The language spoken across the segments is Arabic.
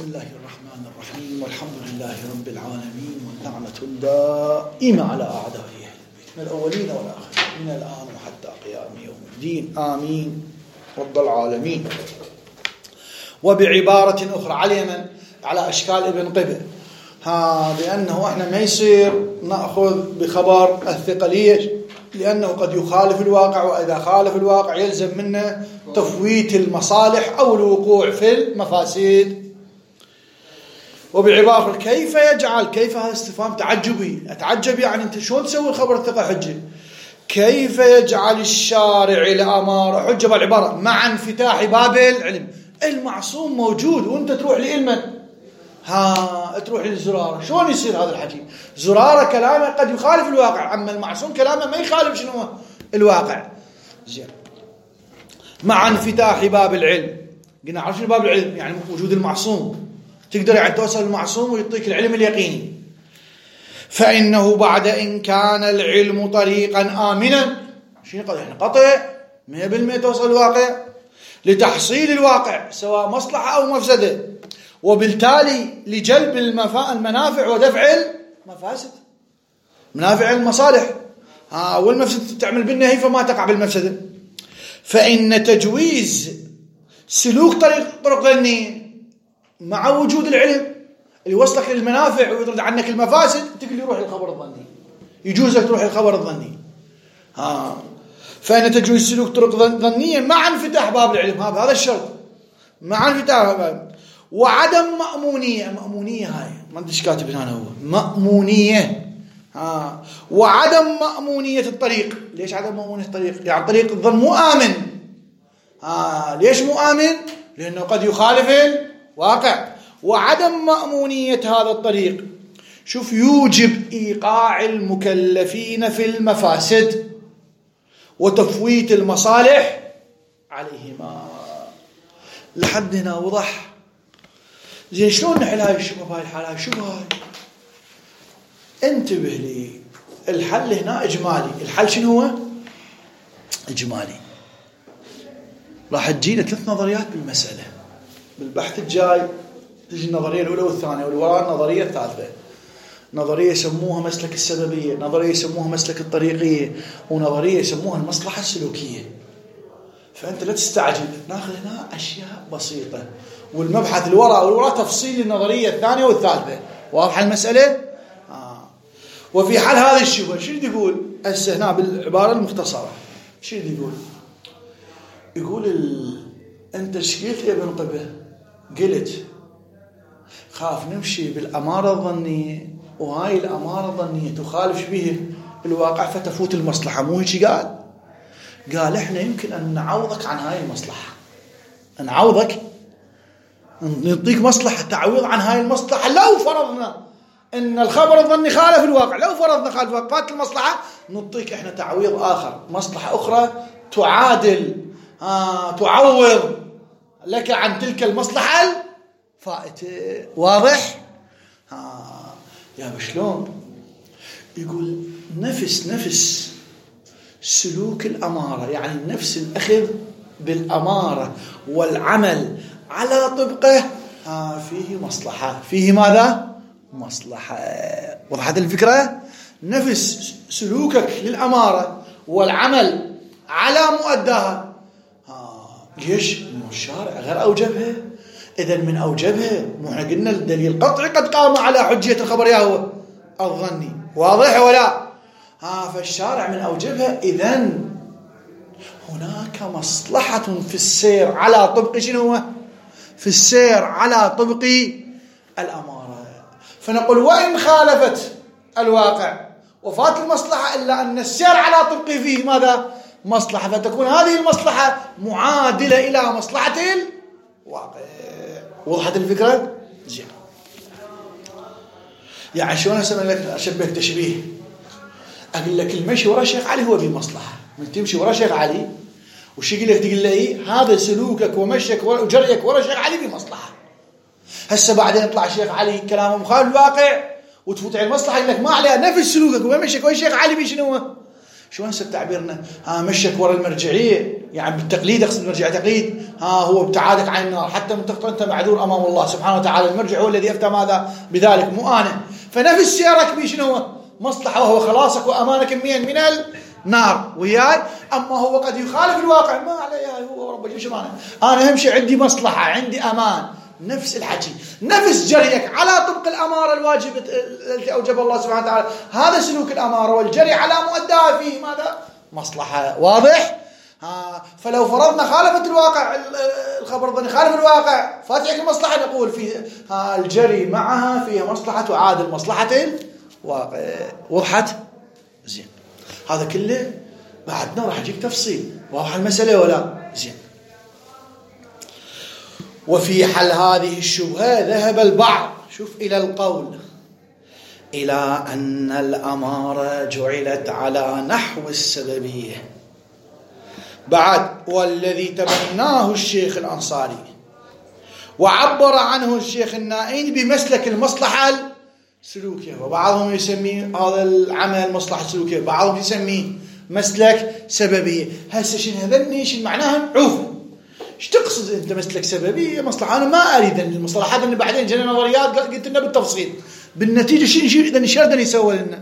الله الرحمن الرحيم، والحمد لله رب العالمين، والنعمة الدائمة على أعدائه من الأولين والآخرين من الآن وحتى قيام يوم الدين، آمين رب العالمين. وبعبارة أخرى على اليمن على أشكال ابن قبة، بأنه احنا ما يصير نأخذ بخبر الثقلية لأنه قد يخالف الواقع، وإذا خالف الواقع يلزم منه تفويت المصالح أو الوقوع في المفاسد. وبعبارة كيف يجعل، كيف هذا استفهام تعجبي، أتعجب يعني أنت شلون تسوي خبر الثقة حجة؟ كيف يجعل الشارع الأمارة حجة بالعبارة مع انفتاح باب العلم؟ المعصوم موجود وأنت تروح لإلمن، تروح للزرارة، شلون يصير هذا الحكي؟ زرارة كلامه قد يخالف الواقع، أما المعصوم كلامه ما يخالف شنو الواقع. زين، مع انفتاح باب العلم، قلنا عرف شنو باب العلم؟ يعني وجود المعصوم، تقدر يعني توصل المعصوم ويعطيك العلم اليقيني. فإنه بعد إن كان العلم طريقا آمنا، شنو قضي؟ يعني قطع 100% توصل الواقع لتحصيل الواقع سواء مصلحة أو مفسدة، وبالتالي لجلب المنافع ودفع المفاسد، منافع المصالح والمفسدة تعمل بالنهي فما تقع بالمفسدة. فإن تجويز سلوك طرق ظنية مع وجود العلم اللي يوصلك للمنافع ويطرد عنك المفاسد، تقول لي روح الخبر الظني، يجوز لك تروح الخبر الظني. فإن تجويز سلوك طرق ظنية مع انفتاح باب العلم، هذا الشرط، مع انفتاح باب، وعدم مأمونية هاي ما ادري ايش كاتب هنا هو مأمونية، وعدم مأمونية الطريق. ليش عدم مأمونية الطريق؟ يعني طريق الظن مو آمن. ليش مو آمن؟ لأنه قد يخالف الواقع. وعدم مأمونية هذا الطريق شوف يوجب إيقاع المكلفين في المفاسد وتفويت المصالح عليهما. لحد هنا وضح؟ زين، شلون نحل هاي الشبهة بهاي الحالة؟ شو هاي؟ انتبه لي، الحل هنا إجمالي. الحل شنو هو؟ إجمالي. راح تجينا 3 نظريات بالمسألة بالبحث الجاي، تجي النظرية الأولى والثانية، والوراء النظرية الثالثة. نظرية يسموها مسلك السببية، نظرية يسموها مسلك الطريقية، ونظرية يسموها المصلحة السلوكية. فأنت لا تستعجل، ناخذ هنا أشياء بسيطة، والمبحث الوراء تفصيل النظرية الثانية والثالثة. واضحة المسألة؟ وفي حل هذه الشبهة شو يقول هنا بالعبارة المختصرة؟ شو يقول أنت شكيت يا ابن قبة، قلت خاف نمشي بالأمارة الظنية، وهاي الأمارة الظنية تخالف به الواقع فتفوت المصلحة، مو هيك قال إحنا يمكن أن نعوضك عن هاي المصلحة، نعوضك، نعطيك مصلحة تعويض عن هاي المصلحة. لو فرضنا أن الخبر الظني خالف الواقع، لو فرضنا خالف الواقع فات المصلحة، نعطيك إحنا تعويض آخر، مصلحة أخرى تعادل تعوض لك عن تلك المصلحة الفائتة. واضح؟ يا بشلون؟ يقول نفس سلوك الأمارة، يعني نفس الأخذ بالأمارة والعمل على طبقه فيه مصلحة، فيه ماذا؟ مصلحة. وضحت الفكرة؟ نفس سلوكك للأمارة والعمل على مؤداها. ليش؟ مو الشارع غير أوجبها. إذا من أوجبها، مو احنا قلنا الدليل قطعي قد قام على حجية الخبر يا هو الظني. واضح ولا؟ فالشارع من أوجبها. إذن هناك مصلحة في السير على طبق شنو هو؟ في السير على طبق الأمارة. فنقول وإن خالفت الواقع وفات المصلحة، إلا أن السير على طبق فيه ماذا؟ مصلحة، فتكون هذه المصلحة معادلة إلى مصلحة الواقع. وضحت الفكرة؟ زين. يعني شلون أشبه تشبيه؟ أقول لك المشي ورا شيخ علي هو بمصلحة، من تمشي ورا شيخ علي وش يقول لك؟ تقول له هذا سلوكك ومشيك وجريك ورا شيخ علي بمصلحة. هسه بعدين يطلع شيخ علي كلامه مخالف الواقع وتفوت على المصلحة، يقول لك ما عليها، نفس سلوكك ومشيك ويا شيخ علي بشنو شو هسه تعبيرنا؟ مشك ورا المرجعيه، يعني بالتقليد اقصد المرجعيه تقليد، هو ابتعادك عن النار، حتى من تقتل انت معذور امام الله سبحانه وتعالى، المرجع هو الذي افتى ماذا بذلك مو انا. فنفس سيرك بي شنو هو؟ مصلحه، وهو خلاصك وامانك من النار وياي. اما هو قد يخالف الواقع، ما عليه هو رب شو معنى، انا اهم شيء عندي مصلحه، عندي امان. نفس الحكي، نفس جريك على طبق الاماره الواجبه التي اوجب الله سبحانه وتعالى، هذا سلوك الاماره، والجري على مؤداها فيه ماذا؟ مصلحه. واضح؟ فلو فرضنا خالفت الواقع، الخبر الظني خالف الواقع، فاتحك المصلحه، نقول في الجري معها فيها مصلحه تعادل مصلحه الواقع. وضحت؟ زين. هذا كله بعدنا راح يجيك تفصيل. واضح المساله ولا؟ زين. وفي حل هذه الشبهة ذهب البعض شوف إلى القول إلى أن الأمارة جعلت على نحو السببية بعد، والذي تبناه الشيخ الأنصاري وعبر عنه الشيخ النائين بمسلك المصلحة السلوكية، وبعضهم يسميه هذا العمل مصلحة سلوكية، بعضهم يسميه مسلك سببية. هسه شنو هذني شنو معناها؟ عوفوا ايش تقصد انت مسلك سببيه مصلحه؟ انا ما اريد المصطلحات اللي بعدين جينا نظريات قلت لنا بالتفصيل، بالنتيجه شنو اذا ايش بدنا يسوي لنا؟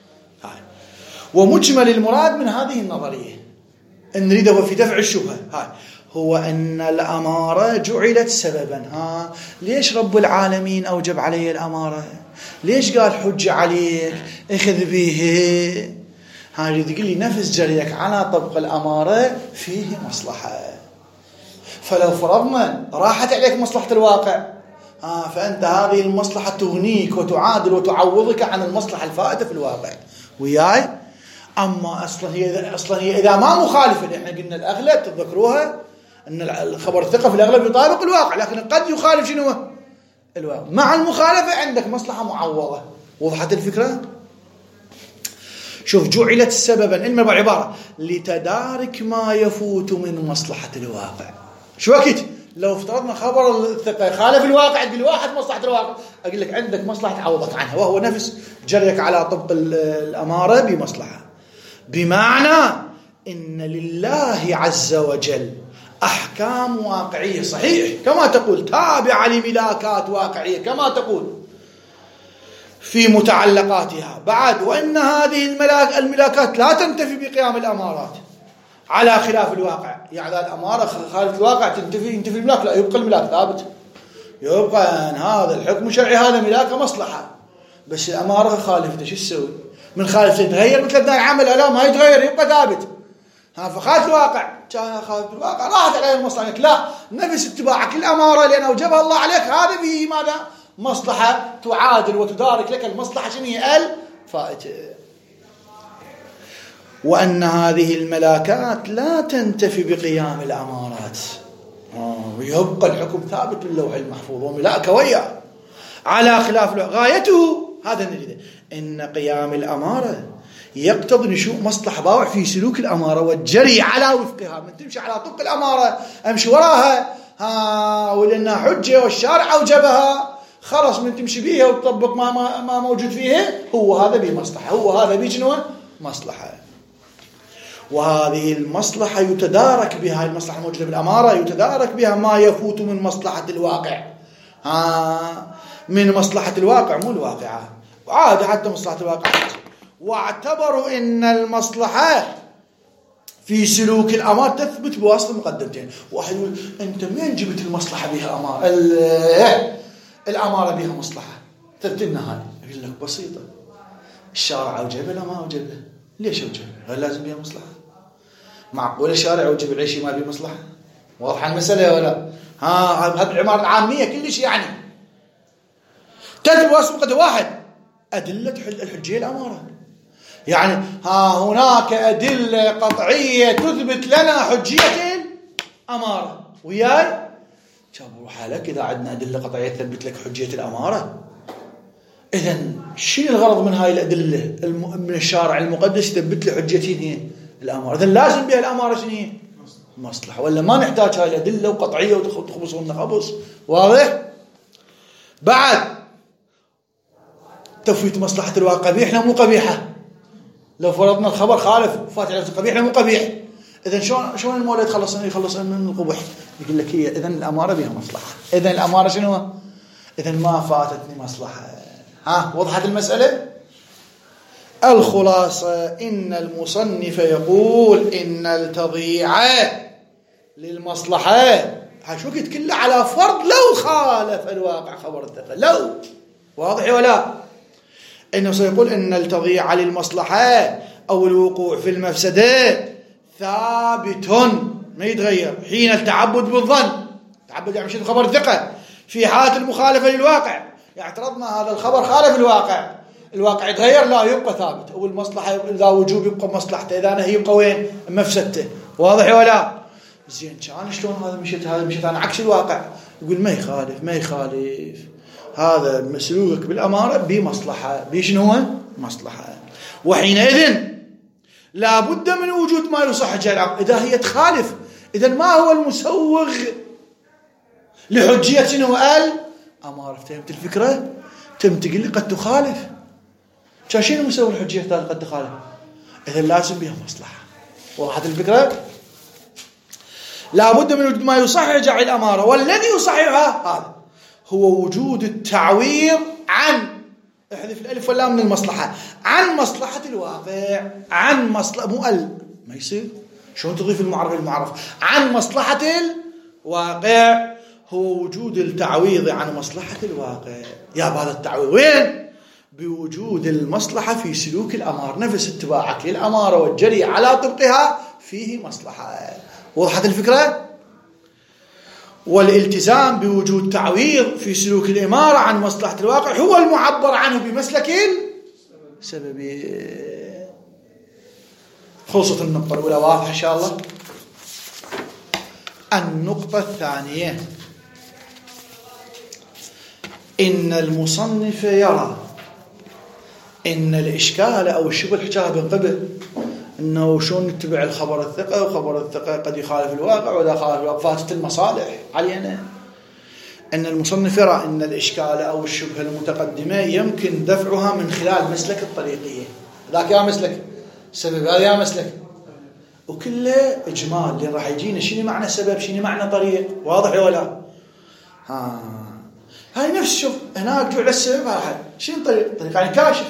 ومجمل المراد من هذه النظريه ان نريده في دفع الشبهه هو ان الاماره جعلت سببا. ليش رب العالمين اوجب علي الاماره؟ ليش قال حجه عليك اخذ به؟ يريد يقول لي نفس جريك على طبق الاماره فيه مصلحه. فلو فرضنا راحت عليك مصلحة الواقع، فأنت هذه المصلحة تغنيك وتعادل وتعوضك عن المصلحة الفائتة في الواقع وياي. أما أصلا هي إذا ما مخالفة، احنا قلنا الأغلب تذكروها أن الخبر الثقة في الأغلب يطابق الواقع، لكن قد يخالف شنو الواقع. مع المخالفة عندك مصلحة معوضة. وضحت الفكرة؟ شوف، جعلت سببا إلما بعبارة لتدارك ما يفوت من مصلحة الواقع. شو وقت لو افترضنا خبر الثقة خالف الواقع، تقول واحد مصلحة الواقع، أقول لك عندك مصلحة تعوضك عنها، وهو نفس جريك على طبق الأمارة بمصلحة. بمعنى إن لله عز وجل أحكام واقعية صحيح كما تقول، تابعة لملاكات واقعية كما تقول في متعلقاتها بعد، وإن هذه الملاكات لا تنتفي بقيام الأمارات على خلاف الواقع. يعني الأمارة خالف الواقع ينتفي الملاك، لا، يبقى الملاك ثابت، يبقى أن هذا الحكم الشرعي هذا ملاك مصلحة، بس الأمارة خالفته شو تسوي؟ من خالف يتغير مثل ابن العمل، لا ما يتغير يبقى ثابت. فخالف الواقع، كان خالف الواقع راحت عليه المصلحة، لا، نفس اتباعك للأمارة لأن أوجبها الله عليك، هذا به ماذا؟ مصلحة تعادل وتدارك لك المصلحة شنو هي؟ الفائتة. وأن هذه الملاكات لا تنتفي بقيام الأمارات، ويبقى الحكم ثابت باللوح المحفوظ وملاك وياه على خلاف غايته. هذا نريده، إن قيام الأمارة يقتضي نشوء مصلحة باوع في سلوك الأمارة والجري على وفقها. من تمشي على طبق الأمارة أمشي وراها، ولأنها حجة والشارع أوجبها، خلاص من تمشي بيها وتطبق ما موجود فيها، هو هذا بمصلحة، هو هذا بجنوة مصلحة. وهذه المصلحة يتدارك بها، المصلحة الموجودة بالأمارة يتدارك بها ما يفوت من مصلحة الواقع، من مصلحة الواقع مو الواقعة، وعادي حتى مصلحة الواقع. واعتبروا إن المصلحة في سلوك الأمارة تثبت بواسطة مقدمتين. واحد يقول أنت منين جبت المصلحة بها أمارة؟ الأمارة بها مصلحة ترتلنا هاي. أقول لك بسيطة، الشارع أوجبه لا ما أوجبه؟ ليش أوجبه؟ هل لازم بها مصلحة؟ معقول الشارع أوجب العيش ما بها مصلحة؟ واضحة المسألة ولا؟ هذه العمارة العامية كلش يعني تثبت بواسطة واحد أدلة الحجية الأمارة. يعني هناك أدلة قطعية تثبت لنا حجية الأمارة وياي. شابوا حالك إذا عندنا أدلة قطعية تثبت لك حجية الأمارة، إذن شنو الغرض من هاي الأدلة من الشارع المقدس يثبت لي حجية الأمارة؟ إذن لازم بها الأمارة شنو؟ مصلحة، ولا ما نحتاج هاي الأدلة وقطعية وتخبص ونخبص. واضح؟ بعد تفويت مصلحة الواقع قبيحة مو قبيحة؟ لو فرضنا الخبر خالف فات على قبيح مو قبيح، إذن شلون المولى يخلص من القبح؟ يقول لك هي إذن الأمارة بها مصلحة. إذن الأمارة شنو؟ إذن ما فاتتني مصلحة. وضحت المسألة؟ الخلاصة إن المصنف يقول إن التضييع للمصلحة شو قلت كله على فرض لو خالف الواقع خبر الثقة، لو واضح ولا؟ إنه سيقول إن التضييع للمصلحة أو الوقوع في المفسدة ثابت ما يتغير حين التعبد بالظن. تعبد يعني مشي خبر الثقة في حالة المخالفة للواقع. يعني اعترضنا هذا الخبر خالف الواقع يتغير، لا يبقى ثابت. أو المصلحة إذا وجوب يبقى مصلحته، إذا نهي يبقى وين؟ مفسدته. واضح ولا؟ زين كان شلون هذا مشيت أنا عكس الواقع؟ يقول ما يخالف هذا مسلوك بالأمارة بمصلحة. بشنو هو؟ مصلحة. وحينئذ لا بد من وجود ما يصح جعل العقل. إذا هي تخالف، إذا ما هو المسوغ لحجية شنو؟ الأمارة. فهمت الفكرة؟ تم تقول لي قد تخالف، شنو المسوغ لحجية قد تخالف؟ إذا لازم بها مصلحة. وضحت الفكرة؟ لا بد من وجود ما يصح جعل الأمارة، والذي يصحها هذا هو وجود التعويض عن، احذف الألف واللام من المصلحة، عن مصلحة الواقع. عن مصلحة مو ما يصير. شلون تضيف المعرف عن مصلحة الواقع؟ هو وجود التعويض عن مصلحة الواقع. يا هذا التعويض وين؟ بوجود المصلحة في سلوك الأمار. نفس اتباعك للأمارة والجري على طبقها فيه مصلحة. وضحت الفكرة؟ والالتزام بوجود تعويض في سلوك الإمارة عن مصلحة الواقع هو المعبر عنه بمسلك السببية. خلصت النقطة الأولى. واضح إن شاء الله؟ النقطة الثانية، إن المصنف يرى إن الإشكال أو الشبه الحجاب من قبل إنه شلون نتبع الخبر الثقة، وخبر الثقة قد يخالف الواقع، وإذا خالف الواقع فاتت المصالح علينا. أن المصنف يرى أن الإشكال أو الشبهة المتقدمة يمكن دفعها من خلال مسلك الطريقية. ذاك يا مسلك سبب، هذا يا مسلك، وكله إجمال اللي راح يجينا شنو معنى سبب، شنو معنى طريق. واضح ولا؟ هاي نفس شوف هناك جعل السبب واحد. شنو طريق يعني كاشف.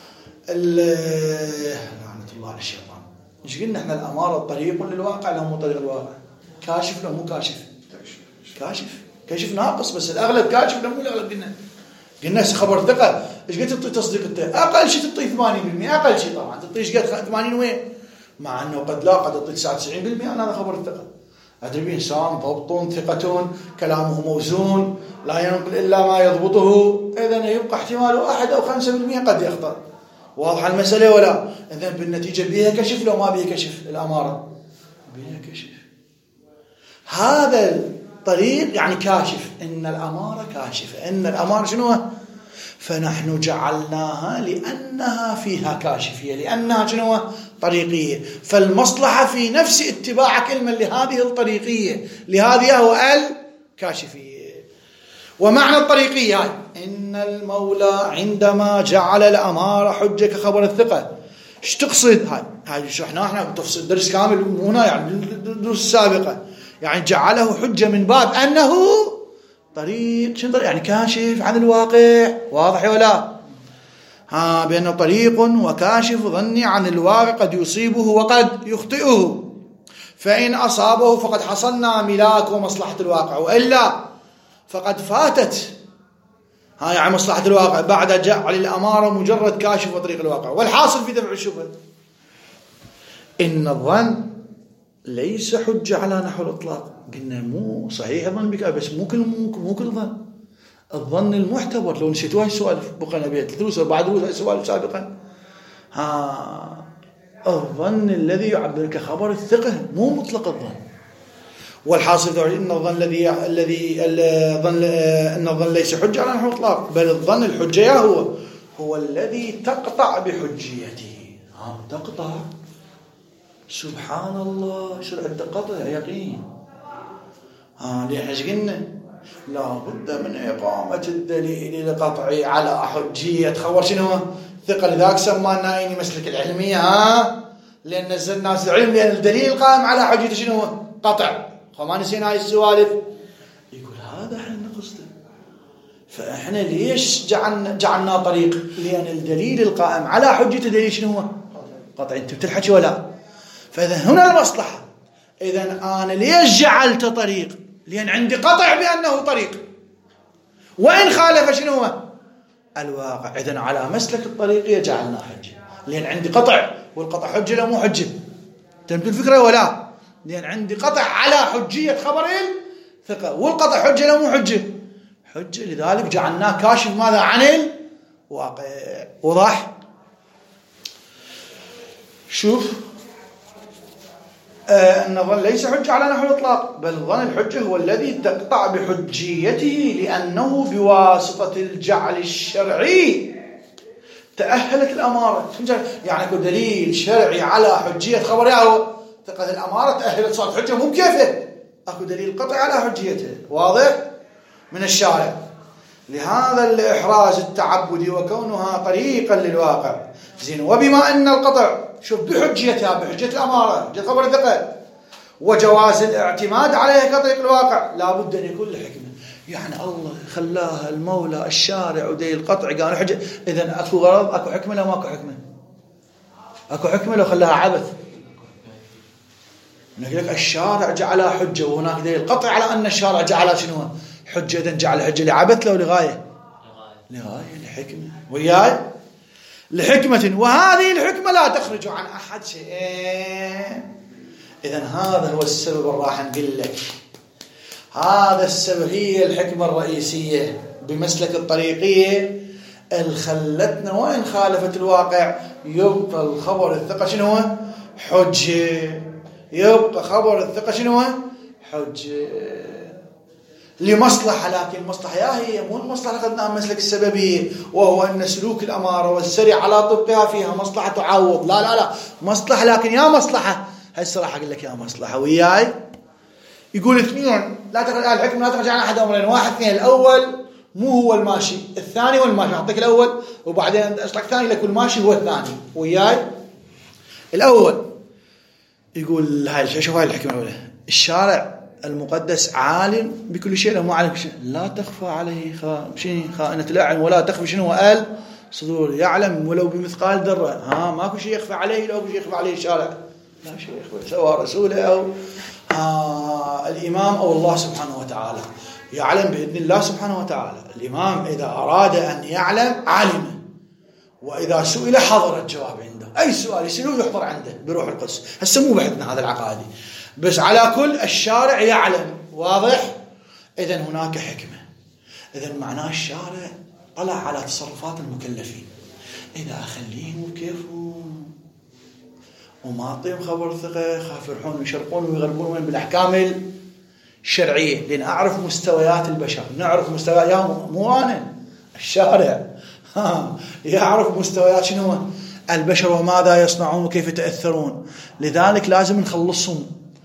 لعنة الله على الشيطان. ايش قلنا احنا؟ الأمارة طريق للواقع لو مو طريق الواقع؟ كاشف لو مو كاشف؟ كاشف ناقص، بس الأغلب كاشف لو مو الأغلب. قلنا خبر ثقة ايش قد تعطي تصديق الثقة؟ أقل شيء تعطي 80%، أقل شيء طبعا تعطي ايش قد 80 وين؟ مع أنه قد لا، قد تعطي 99%. أنا هذا خبر الثقة. أدري إنسان ضبط ثقة كلامه موزون لا ينقل إلا ما يضبطه، إذن يبقى احتمال 1 أو 5% قد يخطأ. واضح المسألة ولا؟ إذن بالنتيجة بيها كشف لو ما بيها كشف. الأمارة بيها كشف. هذا الطريق يعني كاشف. إن الأمارة كاشفة. إن الأمارة شنو؟ فنحن جعلناها لأنها فيها كاشفية، لأنها شنو؟ طريقية. فالمصلحة في نفس اتباع كلمة لهذه الطريقية، لهذه هو الكاشفية. ومعنى الطريقية هاي إن المولى عندما جعل الأمارة حجة كخبر الثقة، ايش تقصد؟ هاي شرحناها احنا بتفصيل درس كامل هنا، يعني الدروس السابقة. يعني جعله حجة من باب أنه طريق، شنو يعني كاشف عن الواقع. واضح ولا؟ بأنه طريق وكاشف ظني عن الواقع قد يصيبه وقد يخطئه، فإن أصابه فقد حصلنا ملاك ومصلحة الواقع، وإلا فقد فاتت يعني مصلحة الواقع بعد جعل الأمارة مجرد كاشف وطريق الواقع. والحاصل في دفع الشبهة إن الظن ليس حجة على نحو الإطلاق. قلنا مو صحيح الظن بك، بس مو كل ظن. الظن المعتبر. لو نسيتوا هاي السؤال بقنا بيت دروس بعد دروس هاي السؤال سابقا. الظن الذي يعبر كخبر الثقة مو مطلق الظن. والحاصل ان الظن ان الظن ليس حجة على نحو الإطلاق، بل الظن الحجة هو الذي تقطع بحجيته. تقطع. سبحان الله، شرع قطع يقين. ليش قلنا لا بد من إقامة الدليل القطعي على حجية خبر شنو؟ ثقة. لذلك سمى النائيني مسلك العلمية، لأن نزلنا العلم، لأن الدليل القائم على حجته شنو هو؟ قطع. فما نسينا هاي السوالف. يقول هذا احنا قصده. فاحنا ليش جعلنا طريق؟ لأن الدليل القائم على حجته دليل شنو هو؟ قطع. انت بتلحكي ولا؟ فإذا هنا المصلحة. إذا أنا ليش جعلت طريق؟ لأن عندي قطع بأنه طريق، وإن خالف شنو هو؟ الواقع. إذن على مسلك الطريقية جعلنا حجة، لأن عندي قطع، والقطع حجة لا مو حجة. تمت الفكرة ولا؟ لأن عندي قطع على حجية خبر الثقة، والقطع حجة لا مو حجة؟ حجة. لذلك جعلناه كاشف ماذا؟ عن الواقع. وضح؟ شوف، أن الظن ليس حجة على نحو الإطلاق، بل الظن الحجة هو الذي تقطع بحجيته، لأنه بواسطة الجعل الشرعي تأهلت الأمارة. يعني أكو دليل شرعي على حجية خبر ياهو ثقة الأمارة، تأهلت صارت حجة. مو بكيفه، أكو دليل قطع على حجيته واضح من الشارع. لهذا الإحراز التعبدي وكونها طريقا للواقع. زين، وبما أن القطع شوف بحجيتها، بحجية الأمارة، حجية خبر الثقة، وجواز الاعتماد عليها كطريق الواقع، لابد أن يكون لحكمة. يعني الله خلاها المولى الشارع ودليل القطع قالوا حجة. إذن أكو غرض، أكو حكمة لو ماكو حكمة؟ أكو حكمة لو خلاها عبث؟ نقول لك الشارع جعلها حجة، وهناك دليل قطع على أن الشارع جعلها شنو حجة. إذن جعل حجة لعبث لو لغاية؟ لغاية لحكمة. وياي لحكمة، وهذه الحكمة لا تخرج عن أحد شيئين. إذن هذا هو السبب اللي راح نقول لك. هذا السبب، هي الحكمة الرئيسية بمسلك الطريقية اللي خلتنا وإن خالفت الواقع يبقى الخبر الثقة شنو حجة. يبقى خبر الثقة شنو حجة لمصلحة. لكن المصلحة يا هي مو المصلحة أخذناها مسلك السببية، وهو أن سلوك الأمارة والسري على طبقها فيها مصلحة تعوض. لا لا لا، مصلحة، لكن يا مصلحة. هسه راح أقول لك يا مصلحة وياي. يقول اثنين، لا تخرج الحكم، لا تخرج عن أحد أمرين. واحد اثنين، الأول مو هو الماشي، الثاني هو الماشي. أعطيك الأول وبعدين أشرح الثاني لك الماشي هو الثاني. وياي الأول يقول هاي، شوف هاي الحكمة الأولى. الشارع المقدس عالم بكل شيء، لا مو عالم بكل شيء. لا تخفى عليه خائنة الأعين ولا تخفى شنو الصدور. يعلم ولو بمثقال ذرة. ماكو شيء يخفى عليه، لو شيء يخفى عليه الشارع لا شيء يخفى، سواء رسوله أو الإمام أو الله سبحانه وتعالى. يعلم بإذن الله سبحانه وتعالى. الإمام إذا أراد أن يعلم علم، وإذا سئل حضر الجواب عنده. أي سؤال يسألوه يحضر عنده بروح القدس. هسه مو بحثنا هذا العقادي، بس على كل الشارع يعلم. واضح؟ إذن هناك حكمة. إذن معناه الشارع طلع على تصرفات المكلفين. إذا أخليهم بكيفهم وما أعطيهم خبر ثقة، خاف يروحون ويشرقون ويغربون من بالأحكام الشرعية. لأن أعرف مستويات البشر، نعرف مستويات يا مو أنا، الشارع يعرف مستويات شنو البشر وماذا يصنعون وكيف يتأثرون. لذلك لازم نخلصهم.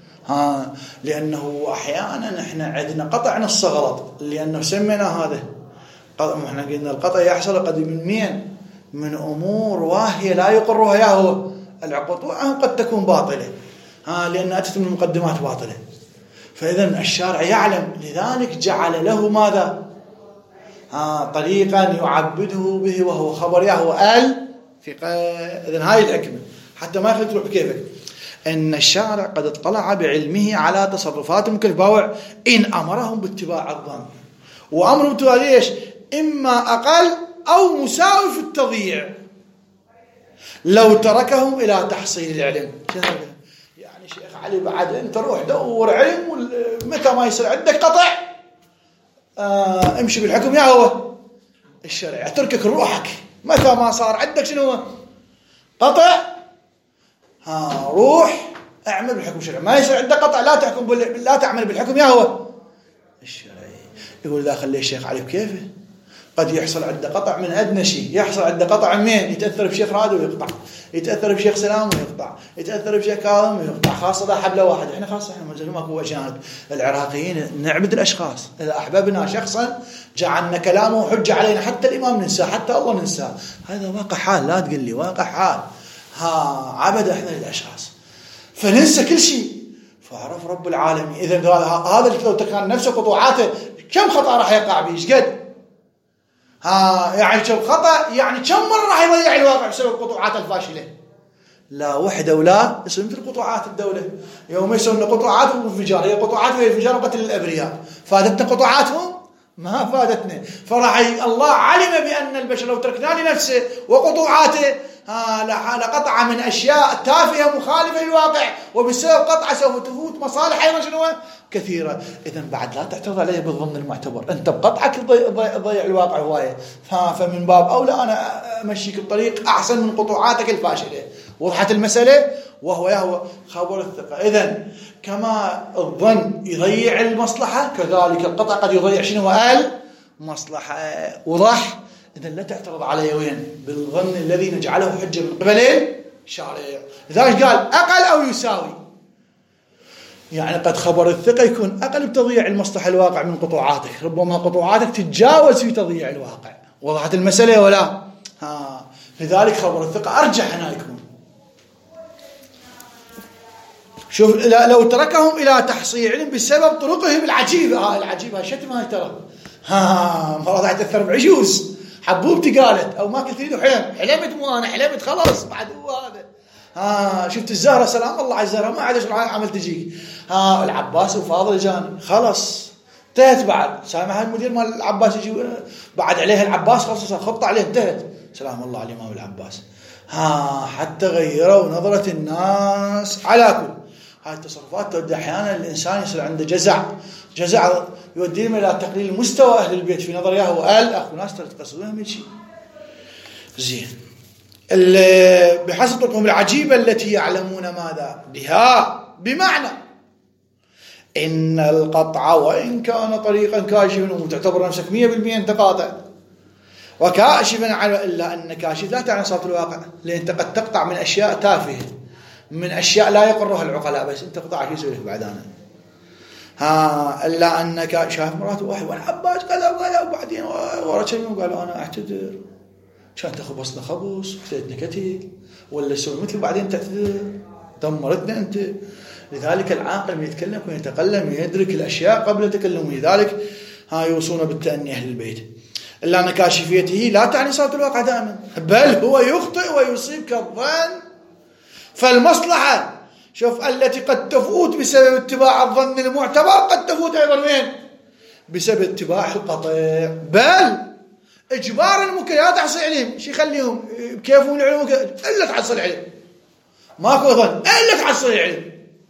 لأنه أحيانا إحنا عندنا قطع نص غلط، لأنه سمينا هذا إحنا قلنا القطع يحصل قد من أمور واهية لا يقرها ياهو العقود، وقد تكون باطلة لأن أتت من مقدمات باطلة. فإذا الشارع يعلم، لذلك جعل له ماذا طريقا يعبده به، وهو خبر ياهو الفقه. إذن هاي الحكمة حتى ما يخليك تروح بكيفك. إن الشارع قد اطلع بعلمه على تصرفات المكلف إن أمرهم باتباع الظن، وأمرهم باتباع ليش؟ إما أقل أو مساوي في التضييع لو تركهم إلى تحصيل العلم. يعني شيخ علي بعد أنت روح دور علم، متى ما يصير عندك قطع امشي بالحكم يا هو الشرع، اتركك روحك. متى ما صار عندك شنو قطع روح اعمل بالحكم الشرعي. ما يصير عندك قطع لا تعمل بالحكم يا هو الشرعي. يقول لا خلي الشيخ علي بكيفه، قد يحصل عنده قطع من أدنى شيء، يحصل عنده قطع منين؟ يتأثر بشيخ راد ويقطع، يتأثر بشيخ سلام ويقطع، يتأثر بشيخ كاظم ويقطع، خاصة إذا حبله واحد. إحنا خاصة إحنا زي ماكو أجانب، العراقيين نعبد الأشخاص، إذا أحببنا شخصا جعلنا كلامه حجة علينا، حتى الإمام ننساه، حتى الله ننساه. هذا واقع حال، لا تقول لي واقع حال. عبد إحنا للأشخاص فننسى كل شيء. فعرف رب العالمين إذا هذا لو كان نفسه قطوعاته كم خطأ راح يقع به؟ إيش قد؟ يعني كم خطأ، يعني كم مرة راح يضيع الواقع بسبب القطوعات الفاشلة. لا وحدة ولا يصير مثل قطوعات الدولة، يوم يسوون قطوعات وانفجار، هي قطوعات وهي انفجار وقتل الأبرياء. فادتنا قطوعاتهم؟ ما فادتنا. فراح الله علم بأن البشر لو تركناه لنفسه وقطوعاته لقطع من أشياء تافهة مخالفة للواقع، وبسبب قطعة سوف تفوت مصالح أيضا شنو كثيرة. إذن بعد لا تعترض عليه بالظن المعتبر، أنت بقطعك تضيع الواقع هواية. فمن باب أولى أنا أمشيك الطريق أحسن من قطوعاتك الفاشلة. وضحت المسألة؟ وهو خبر الثقة. إذن كما الظن يضيع المصلحة كذلك القطع قد يضيع شنو المصلحة. وضح؟ إذن لا تعترض عليه وين؟ بالظن الذي نجعله حجة من قبل الشارع. لذلك قال أقل أو يساوي، يعني قد خبر الثقة يكون أقل بتضييع المصلحة الواقع من قطوعاتك، ربما قطوعاتك تتجاوز في تضييع الواقع. وضحت المسألة ولا؟ لذلك خبر الثقة أرجح هنا يكون. شوف لو تركهم إلى تحصيل علم بسبب طرقهم العجيبة، العجيبة شتمها ترى مرات تأثر بعجوز حبوبتي قالت أو ما كنت تريد حلمت مو أنا حلمت خلاص بعد هو هذا. شفت الزهرة سلام الله على الزهرة ما عاد عمل تجيك. العباس وفاضل جاني خلاص انتهت. بعد سامح المدير مال العباس يجي بعد عليه العباس خلص خطة عليه انتهت. سلام الله على الإمام العباس. حتى غيروا نظرة الناس على كل هاي التصرفات. تودي أحيانا الإنسان يصير عنده جزع يوديه إلى تقليل مستوى أهل البيت في نظر ياهو الأخ وناس تقصدونها من شيء زين. بحسب طرقهم العجيبة التي يعلمون ماذا بها، بمعنى إن القطع وإن كان طريقا كاشفا وتعتبر نفسك 100% أنت قاطع وكاشفا، إلا أن كاشف لا تعني صوت الواقع، لأن أنت قد تقطع من أشياء تافهة، من أشياء لا يقرها العقلاء، بس أنت قطع شيء يسوي لك بعد أنا إلا أنك شاف مرات واحد والعباس كذا وبعدين ورا كم يوم قالوا أنا أعتذر، كانت خبصنا خبص وكتلتنا كتل ولا سوي مثل بعدين تعتذر دمرتنا أنت. لذلك العاقل من يتكلم ويتقلم يدرك الأشياء قبل تكلمه. لذلك يوصون بالتأني أهل البيت. إلا أن كاشفيته لا تعني صوت الواقع دائما، بل هو يخطئ ويصيب كالظن. فالمصلحة شوف التي قد تفوت بسبب اتباع الظن المعتبر قد تفوت أيضا وين؟ بسبب اتباع القطع. بل إجبار المكلفين تحصل علم شي يخليهم كيفهم العلم إلا تحصل علم، ماكو ظن إلا تحصل علم.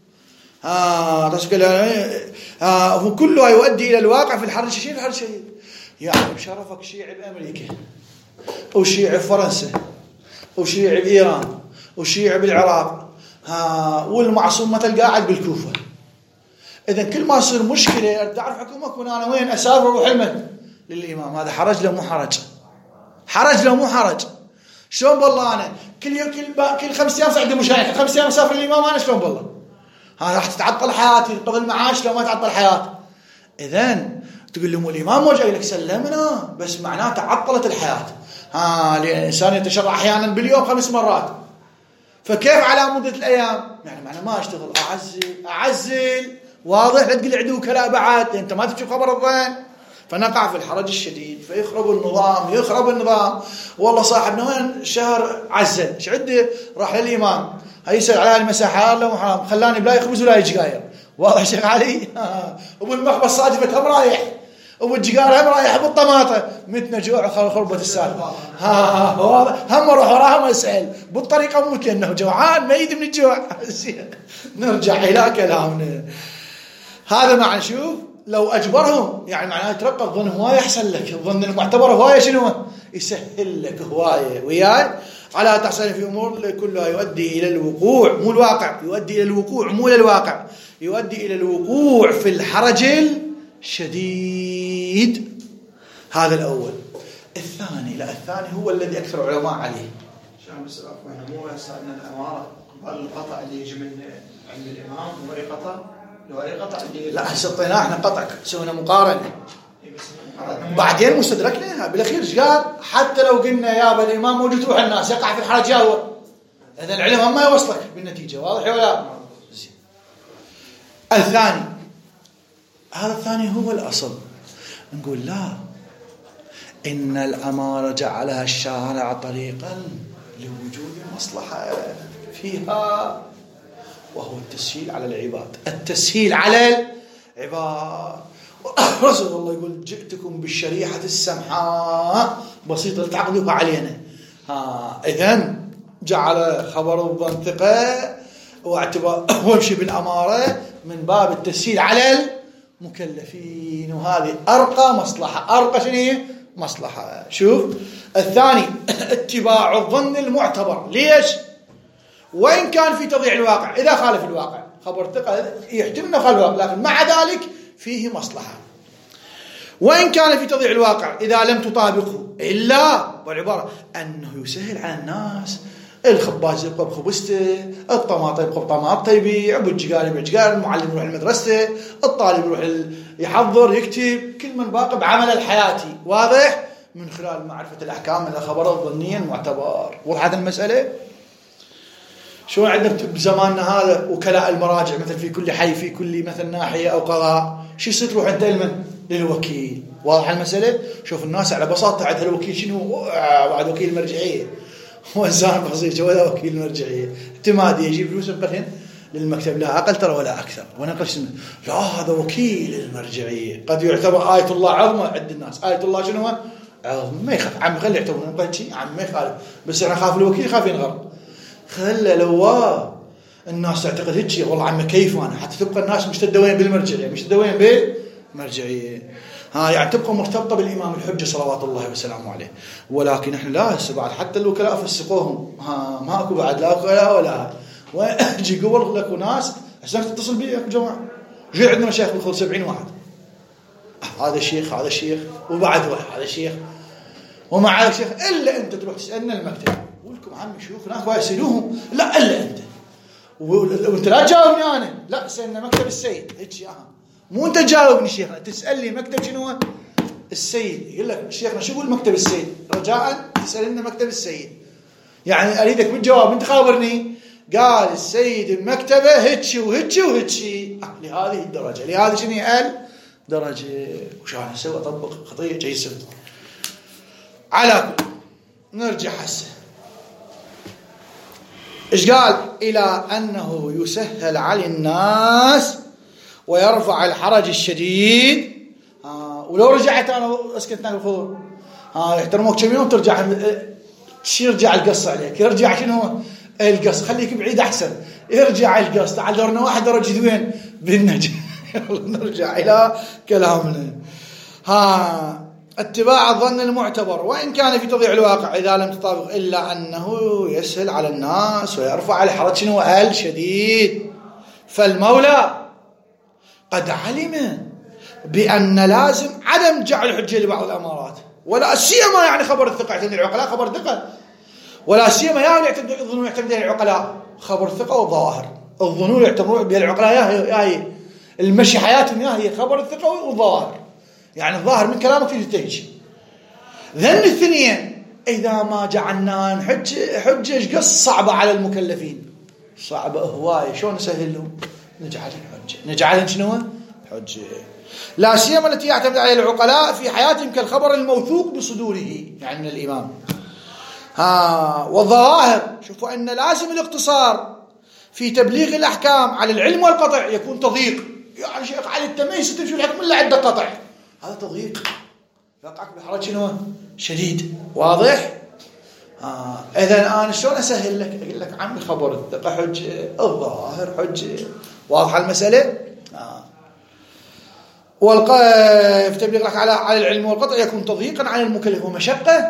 وكلها يؤدي إلى الواقع في الحرب الشديد. الحرب الشديد يعني بشرفك شيعي بأمريكا وشيعي بفرنسا وشيعي بإيران وشيعي بالعراق والمعصوم مثل قاعد بالكوفة. إذا كل ما يصير مشكلة تعرف حكومك وانا وين أسافر وحلمت للإمام. هذا حرج لو مو حرج؟ حرج لو مو حرج؟ شلون بالله أنا كل 5 أيام عندي مشايخ 5 أيام أسافر للإمام أنا شلون بالله؟ راح تتعطل حياتي قبل معاش لو ما تعطل حياتي. إذن تقول لهم الإمام مو جاي لك سلمنا بس معناته عطلت الحياة. لأن الإنسان يتشرع أحيانا باليوم 5 مرات، فكيف على مدة الأيام؟ يعني معنى ما أشتغل أعزل واضح. لا تقول عدوك لا بعد أنت ما تشوف خبر الظن، فنقع في الحرج الشديد فيخرب النظام. والله صاحبنا وين شهر عزل ايش عندي راح للإمام هيسأل على المساحات لو حرام خلاني بلا يخبز ولا يجقاير. واضح شيخ علي أبو المخبص صادفة هم رايح أبو الجقار هم رايح أبو الطماطة متنا جوع خربة السالفة. هم روح وراهم أسأل بالطريقة موت لأنه جوعان ميت من الجوع. نرجع إلى كلامنا. هذا معنى شوف لو أجبرهم يعني معناه يترقى الظن هواية يحصل لك. الظن المعتبر هواية شنو يسهل لك هواية وياي على تحصل في أمور كلها يؤدي إلى الوقوع مو الواقع، يؤدي إلى الوقوع مو الواقع، يؤدي إلى الوقوع في الحرج الشديد. هذا الأول. الثاني لا، الثاني هو الذي أكثر العلماء عليه. عشان بس أفهم، مو بس أن الأمارة القطع اللي يجي من عند الإمام هو أي قطع، لو أي قطع اللي لا حسطيناه احنا قطع، سوينا مقارنة بعدين مستدركنا بالأخير ايش قال؟ حتى لو قلنا يا الإمام موجود روح الناس يقع في الحرج هو، إذا العلم ما يوصلك بالنتيجة. واضح ولا؟ الثاني، هذا الثاني هو الأصل. نقول لا، إن الأمارة جعلها الشارع طريقا لوجود مصلحة فيها، وهو التسهيل على العباد. التسهيل على العباد. رسول الله يقول جئتكم بالشريعة السمحاء بسيطة تعقدوها علينا. إذن جعل خبر الظن ثقة واعتبار وامشي بالأمارة من باب التسهيل على المكلفين، وهذه أرقى مصلحة. أرقى شنو مصلحة؟ شوف الثاني اتباع الظن المعتبر. ليش؟ وإن كان في تضييع الواقع، إذا خالف الواقع خبر ثقة يحتمل خالف الواقع، لكن مع ذلك فيه مصلحة. وإن كان في تضييع الواقع إذا لم تطابقه، إلا والعبارة أنه يسهل على الناس. الخباز يبقى بخبزته، الطماطم يبقى بطماطته يبيع، بالجقال يبيع جقال، المعلم يروح لمدرسته، الطالب يروح يحضر يكتب، كل من باقي بعمل الحياتي. واضح؟ من خلال معرفة الأحكام الخبر الظنية المعتبر. وضحت المسألة؟ شو عندنا بزماننا هذا وكلاء المراجع مثل في كل حي في كل مثل ناحية أو قضاء، شو يصير تروح أنت للوكيل. واضح المسألة؟ شوف الناس على بساطة عندها الوكيل شنو؟ بعد وكيل المرجعية هو إنسان بسيط ولا وكيل المرجعية اعتمادي يجيب فلوس ينقلهن للمكتب، لا أقل ترى ولا أكثر. ونقل شنو؟ لا هذا وكيل المرجعية. قد يعتبر آية الله عظمى عند الناس. آية الله شنو؟ عظمى. ما يخاف عم خلي يعتبرون نقل شيء عم ما يخالف، بس احنا خاف الوكيل خاف ينغر. خلى لو الناس تعتقد هيك والله عم كيف أنا حتى تبقى الناس مش تدوين بالمرجعية، مش تدوين بالمرجعية. يعني تبقى مرتبطة بالإمام الحجة صلوات الله وسلامه عليه. ولكن احنا لا بعد حتى الوكلاء فسقوهم، ما اكو بعد لا وكلاء ولا ويجي قبل لك ناس عشان تتصل بي يا جماعة. جي عندنا مشايخ بالخل 70 واحد، هذا الشيخ هذا الشيخ وبعد واحد هذا الشيخ ومع هذا الشيخ، إلا أنت تروح تسألنا المكتب ولكم عمي شيوخ هناك يسألوهم، لا إلا أنت وانت لا تجاوبني أنا، لا سألنا مكتب السيد هيك مو انت تجاوبني شيخنا، تسأل لي مكتب شنو السيد. يقول لك شيخنا شو يقول مكتب السيد؟ رجاء تسألنا مكتب السيد، يعني اريدك بالجواب انت خابرني. قال السيد مكتبه هيك وهيك وهيك لهذه الدرجه، لهذه شنو قال درجه. وش انا اسوي؟ اطبق خطيه جيسه. على نرجع هسه ايش قال؟ الى انه يسهل على الناس ويرفع الحرج الشديد. ولو رجعت انا اسكت ناكل خضر يحترموك كم يوم ترجع يرجع القص عليك، يرجع شنو القص، خليك بعيد احسن، يرجع القص. تعال دورنا واحد درجه وين بالنجم. نرجع الى كلامنا. اتباع الظن المعتبر وان كان في تضييع الواقع اذا لم تطابق، الا انه يسهل على الناس ويرفع الحرج شنو الشديد. فالمولى قد علم بأن لازم عدم جعل حجة لبعض الأمارات، ولا سيما يعني خبر الثقة يعتمد العقلاء خبر ثقة، ولا سيما الظنون يعتمد العقلاء خبر الثقة والظواهر. الظنون يعتمدون بها العقلاء يا هي المشي حياتهم يا هي خبر الثقة والظواهر، يعني الظاهر من كلامك تجي. ذن الثنين إذا ما جعلنا حجة قص صعبة على المكلفين، صعبة هواية، شلون نسهل لهم؟ نجعلهم شنو حجة، لا سيما التي يعتمد عليها العقلاء في حياتهم كالخبر الموثوق بصدوره يعني من الإمام. والظواهر شوفوا أن لازم الاقتصار في تبليغ الأحكام على العلم والقطع يكون تضييق. يعني شيخ علي التمييز تمشي الحكم إلا عند قطع، هذا تضييق يقعك بحرج شنو شديد. واضح؟ إذن أنا شلون أسهل لك؟ أقول لك عمي خبر الثقة حجة، الظاهر حجة. واضحة المسألة؟ في تبليغ على العلم والقطع يكون تضييقا على المكلف ومشقة،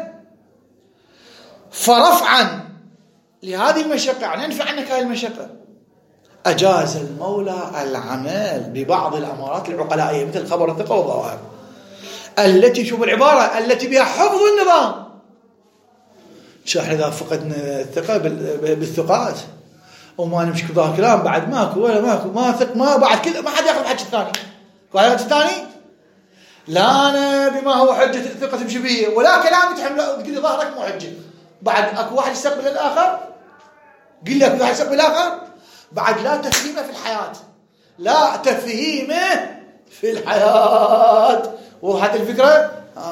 فرفعا لهذه المشقة يعني ينفع عنك هذه المشقة أجاز المولى العمل ببعض الأمارات العقلائية مثل خبر الثقة والظواهر. التي، شوف العبارة، التي بها حفظ النظام. احنا إذا فقدنا الثقة بالثقات وما نمشي بظاهر كلام بعد ماكو ولا ماكو، ما ثق، ما بعد كذا ما حد ياخذ حج الثاني. قال الثاني لا أنا بما هو حجة الثقة تمشي به، ولا كلامي تحمل تقول لي ظهرك مو حجة. بعد أكو واحد يستقبل الآخر، قل لي أكو واحد يستقبل الآخر. بعد لا تفهيمه في الحياة، لا تفهيمه في الحياة. وضحت الفكرة؟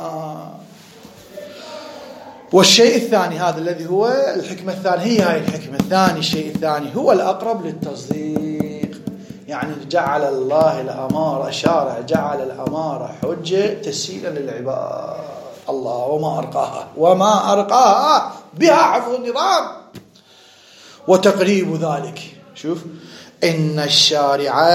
والشيء الثاني هذا الذي هو الحكمة الثانية، هي هاي الحكمة الثانية. الشيء الثاني هو الأقرب للتصديق، يعني جعل الله الأمارة، الشارع جعل الأمارة حجة تسهيلا للعباد. الله وما أرقاها بها حفظ النظام وتقريب ذلك. شوف، إن الشارع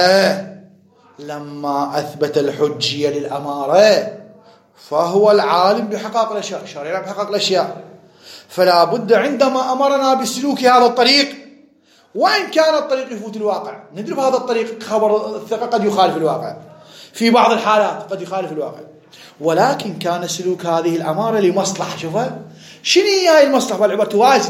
لما أثبت الحجية للأمارة فهو العالم بحقائق الأشياء، الشارع بحقائق الأشياء، فلا بد عندما أمرنا بسلوك هذا الطريق، وإن كان الطريق يفوت الواقع، ندري بهذا الطريق خبر الثقة قد يخالف الواقع، في بعض الحالات قد يخالف الواقع، ولكن كان سلوك هذه الأمارة لمصلحة. شوفها شنو هي هاي المصلحة؟ والعبارة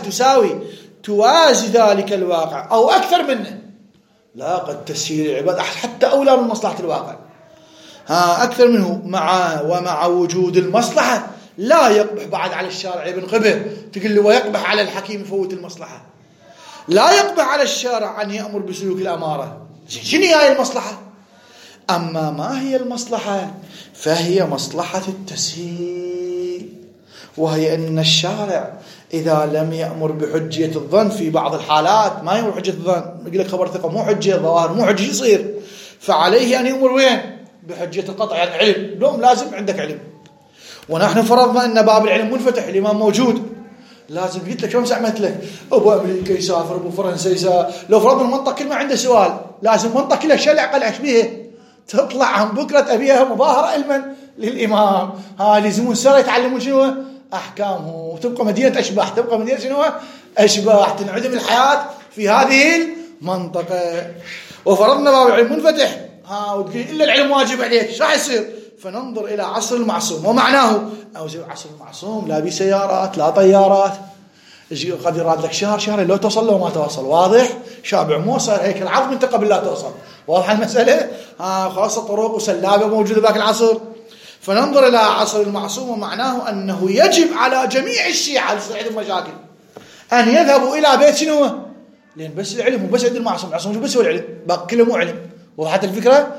توازي ذلك الواقع أو أكثر منه. لا، قد تسير العباد حتى أولى من مصلحة الواقع، أكثر منه، ومع وجود المصلحة لا يقبح بعد على الشارع ينقبه. تقول لي ويقبح على الحكيم يفوت المصلحة. لا يقبح على الشارع أن يأمر بسلوك الأمارة. شنو هي المصلحة؟ أما ما هي المصلحة؟ فهي مصلحة التسهيل، وهي أن الشارع إذا لم يأمر بحجية الظن في بعض الحالات، ما يأمر بحجية الظن، يقول لك خبر ثقة مو حجية، ظواهر مو حجية، يصير فعليه أن يأمر وين؟ بحجية القطع، يعني علم، لوم لازم عندك علم. ونحن فرضنا أن باب العلم منفتح، الإمام موجود، لازم قلت لك شو سمعت لك أبو أمريكا يسافر، أبو فرنسا يسافر، لو فرضنا المنطقة كل ما عنده سؤال لازم منطقة كلها شلع قلع به تطلع عن بكرة أبيها مظاهرة علما للإمام. لازمون سنة يتعلمون شنو أحكامه، وتبقى مدينة أشباح، تبقى مدينة شنو أشباح، تنعدم الحياة في هذه المنطقة. وفرضنا باب العلم منفتح، وتقول إلا العلم واجب عليك، شو راح يصير؟ فننظر إلى عصر المعصوم، ومعناه أو زي عصر المعصوم لا بسيارات لا طيارات، قد يراد لك شهر لو توصل له ما توصل، واضح؟ شابع موصل هيك العظم انت قبل لا توصل، واضح المسألة؟ خاصة طرق وسلابة موجودة ذاك العصر. فننظر إلى عصر المعصوم، ومعناه أنه يجب على جميع الشيعة اللي عندهم مشاكل أن يذهبوا إلى بيت شنو؟ لأن بس العلم وبس عند المعصوم، المعصوم بس هو العلم، باقي كله مو علم. وضحت الفكرة؟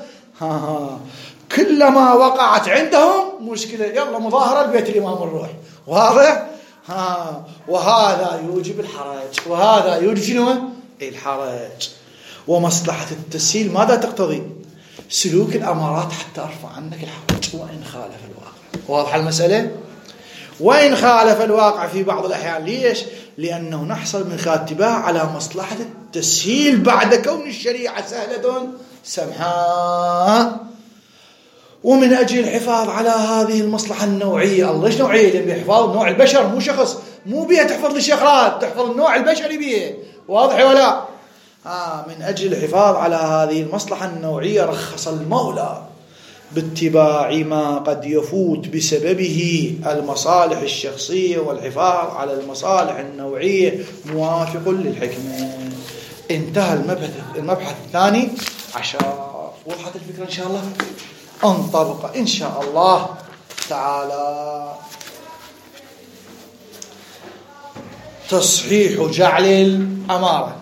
كلما وقعت عندهم مشكلة يلا مظاهرة لبيت الإمام الروح، واضح؟ وهذا يوجب الحرج، وهذا يوجب شنو؟ الحرج. ومصلحة التسهيل ماذا تقتضي؟ سلوك الأمارات حتى أرفع عنك الحرج وإن خالف الواقع. واضح المسألة؟ وإن خالف الواقع في بعض الأحيان. ليش؟ لأنه نحصل من خاتباه على مصلحة التسهيل بعد كون الشريعة سهلة سمحاء، ومن أجل الحفاظ على هذه المصلحة النوعية. الله ليش نوعية؟ لأن بيحفظ نوع البشر، مو شخص، مو بيها تحفظ للشغلات، تحفظ النوع البشري بيه. واضح ولا؟ من أجل الحفاظ على هذه المصلحة النوعية رخص المولى باتباع ما قد يفوت بسببه المصالح الشخصية، والحفاظ على المصالح النوعية موافق للحكمة. انتهى المبحث الثاني عشر. وضحت الفكرة إن شاء الله؟ انطبق إن شاء الله تعالى. تصحيح جعل الأمارة.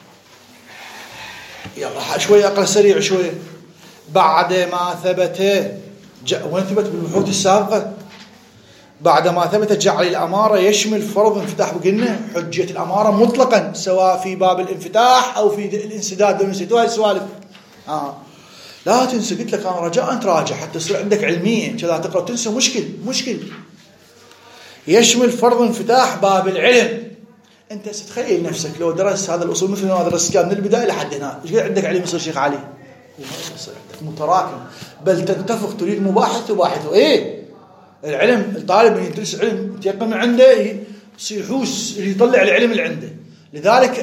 يلا شوي أقرأ سريع شوي. بعد ما ثبت وين ثبت بالبحوث السابقة؟ بعد ما ثبت جعل الأمارة يشمل فرض انفتاح، بقلنا حجية الأمارة مطلقا سواء في باب الانفتاح أو في الانسداد والانسداد. هاي السوالف لا تنسى، قلت لك أنا رجاء تراجع حتى تصير عندك علمية، كذا تقرأ تنسى مشكل. يشمل فرض انفتاح باب العلم. أنت ستخيل نفسك لو درست هذا الأصول مثل ما درست كان من البداية لحد هنا، إيش عندك علم يصير شيخ علي؟ يصير عندك متراكم، بل تنتفق تريد مباحث تباحثه. العلم الطالب اللي يدرس علم يتيقن من عنده يصير يحوس يطلع العلم اللي عنده. لذلك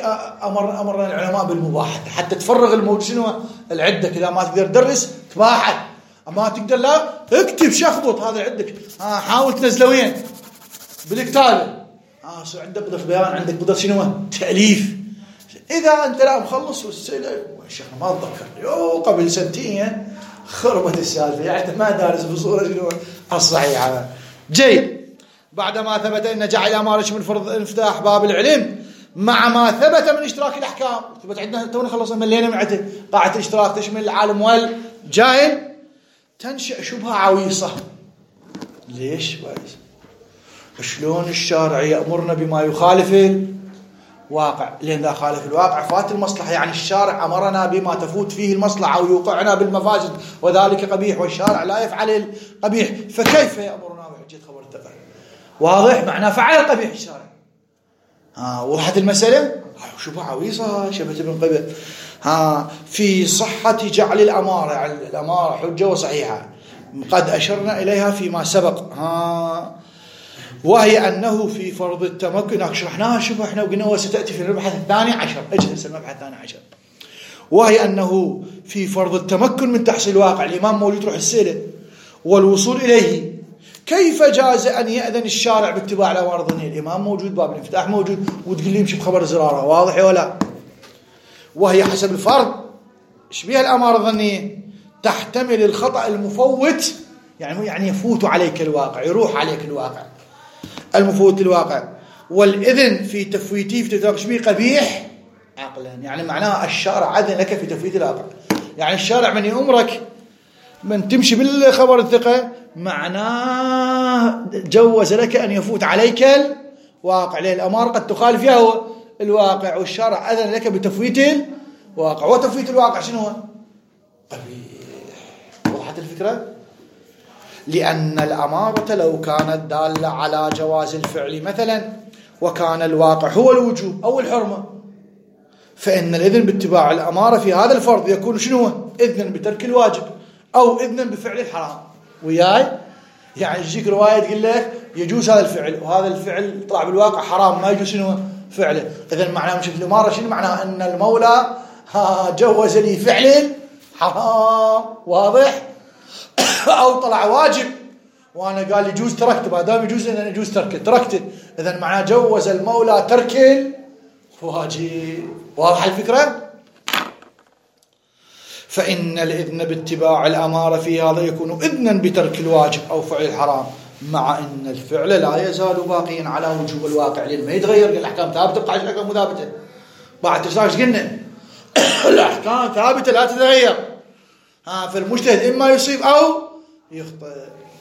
أمرنا العلماء بالمباحث حتى تفرغ الموجود شنو العدة، كذا ما تقدر تدرس تباحث. ما تقدر لا اكتب شخبط هذا عندك، حاول تنزله وين بالكتابة، عندك قدرة بيان، عندك قدرة شنو تأليف. إذا أنت لا مخلص والشيخ ما أتذكر قبل سنتين خربت السالفة، يعني ما دارس بصورة شنو الصحيحة. جيد. بعدما ثبت أن جعل الأمارة من فرض انفتاح باب العلم مع ما ثبت من اشتراك الأحكام، ثبت عندنا تونا خلصنا ملينا معته قاعدة الاشتراك تشمل العالم والجاهل، تنشأ شبهة عويصة. ليش؟ شلون الشارع يأمرنا بما يخالف الواقع؟ لأن إذا خالف الواقع فات المصلحة، يعني الشارع أمرنا بما تفوت فيه المصلحة أو يوقعنا بالمفاسد وذلك قبيح، والشارع لا يفعل القبيح، فكيف يأمرنا بحجة خبر الثقة؟ واضح؟ معناه فعل القبيح الشارع. وضحت المسألة؟ شبهة عويصة شبهة ابن قبل. في صحة جعل الأمارة، يعني الأمارة حجة وصحيحة، قد أشرنا إليها فيما سبق، وهي أنه في فرض التمكن، شرحناها شبه احنا وقلنا وستأتي في المبحث الثاني عشر، اجلس المبحث الثاني عشر. وهي أنه في فرض التمكن من تحصيل الواقع، الإمام موجود روح السيلة والوصول إليه، كيف جاز أن يأذن الشارع باتباع الأمارة الظنية؟ الإمام موجود، باب الانفتاح موجود، وتقول لي يمشي بخبر زرارة، واضح ولا؟ وهي حسب الفرض شبيه الأمارة الظنية تحتمل الخطأ المفوت، يعني يفوت عليك الواقع، يروح عليك الواقع المفوت الواقع، والإذن في تفويته في تشبيه قبيح عقلا، يعني معناه الشارع أذن لك في تفويت الواقع، يعني الشارع من يأمرك من تمشي بالخبر الثقة معناه جوز لك أن يفوت عليك الواقع، لأن الأمارة قد تخالف فيها الواقع، والشارع أذن لك بتفويت الواقع، وتفويت الواقع شنو هو؟ قبيح. وضحت الفكرة؟ لأن الأمارة لو كانت دالة على جواز الفعل مثلا، وكان الواقع هو الوجوب أو الحرمة، فإن الإذن باتباع الأمارة في هذا الفرض يكون شنو؟ إذن بترك الواجب أو إذن بفعل الحرام. وياي؟ يعني يجيك رواية تقول لك يجوز هذا الفعل، وهذا الفعل طلع بالواقع حرام، ما يجوز شنو فعله. إذن معناه مش الأمارة شنو معناه؟ أن المولى جوز لي فعل حرام، واضح؟ أو طلع واجب وأنا قال يجوز تركته، ما دام يجوز أن يجوز تركته، إذن معناه جوز المولى ترك الواجب. واضح الفكرة؟ فإن الإذن باتباع الأمارة في هذا يكون إذنا بترك الواجب أو فعل الحرام، مع أن الفعل لا يزال باقيا على وجوب الواقع، لأن ما يتغير، الأحكام ثابتة بقى الأحكام مثابتة. بعد تساش قلنا الأحكام ثابتة لا تتغير، فالمجتهد إما يصيب أو يخطئ.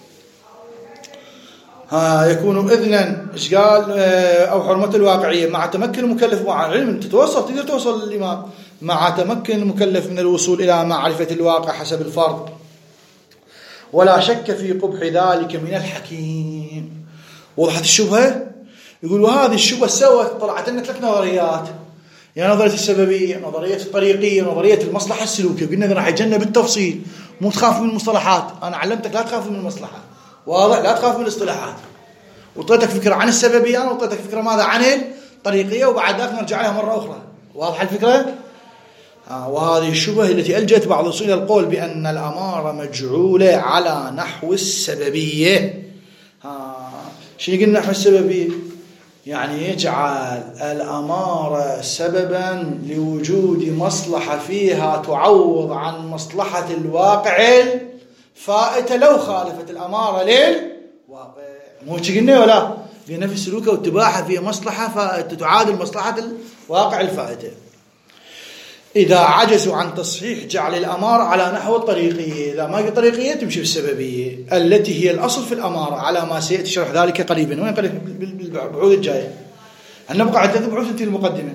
يكون إذنا إيش قال؟ أو حرمة الواقعية مع تمكن المكلف مع العلم، تقدر توصل للإمام مع تمكن المكلف من الوصول إلى معرفة الواقع حسب الفرض، ولا شك في قبح ذلك من الحكيم. وضحت الشبهة؟ يقول وهذه الشبهة سوت طلعت لنا 3 نظريات، يعني نظرية السببية، نظرية الطريقية، نظرية المصلحة السلوكية. قلنا إذا راح يجنب بالتفصيل، مو تخاف من المصطلحات، أنا علمتك لا تخاف من المصلحة، واضح؟ لا تخاف من الاصطلاحات، وطيتك فكرة عن السببية، أنا وطيتك فكرة ماذا عن الطريقية، وبعد ذلك نرجع لها مرة أخرى. واضح الفكرة؟ وهذه الشبهة التي ألجت بعض الصين القول بأن الأمارة مجعولة على نحو السببية. شو قلنا نحو السببية؟ يعني يجعل الأمارة سببا لوجود مصلحة فيها تعوض عن مصلحة الواقع الفائتة لو خالفت الأمارة للواقع. مو قلنا ولا؟ قلنا في السلوك واتباعها فيها مصلحة فائتة تعادل مصلحة الواقع الفائتة. إذا عجزوا عن تصحيح جعل الأمارة على نحو الطريقية، إذا ما هي طريقية تمشي بالسببية التي هي الأصل في الأمارة، على ما سيأتي شرح ذلك قريبا. وين قريب؟ بالبعوث الجاية، هنبقى عدة بعوث في المقدمة.